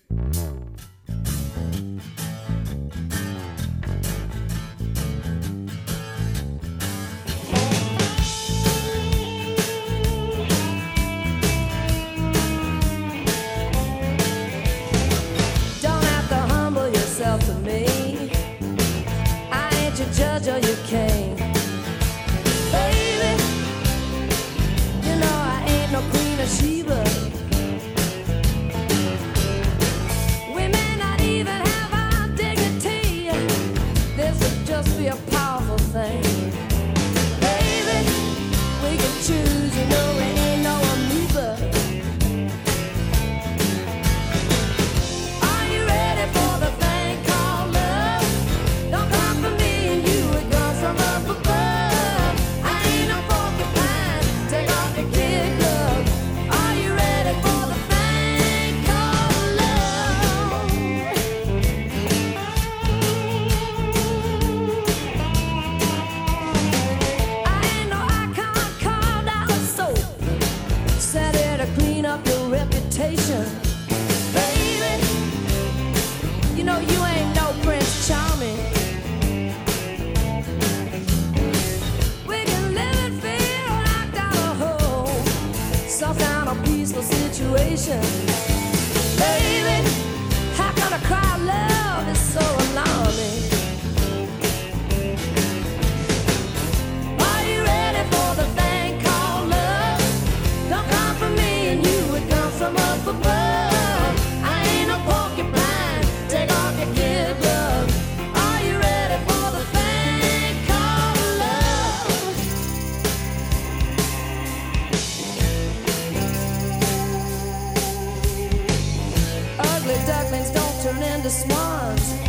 Don't have to humble yourself to me. I ain't your judge or your king. Baby, you know I ain't no Queen of Sheba. We may not even have our dignity. This would just be a powerful thing. Baby, we can choose, you know we ain't no amoeba. Are you ready for the thing called love? Don't come from me and you, it comes from up above. I ain't no porcupine, take off your kid glove. Are you ready for the thing called love? I ain't no icon carved out of soap, sat here to clean up your reputation. Baby, you know you ain't no Prince Charming. We can live and feel knocked out of home, some kind of peaceful situation. Baby, how can a cry of love is so alarming? Are you ready for the thing called love? Don't come from me and you, it comes from up above. I ain't no porcupine, take off your kid glove. Are you ready for the thing called love? Ugly ducklings don't turn into swans.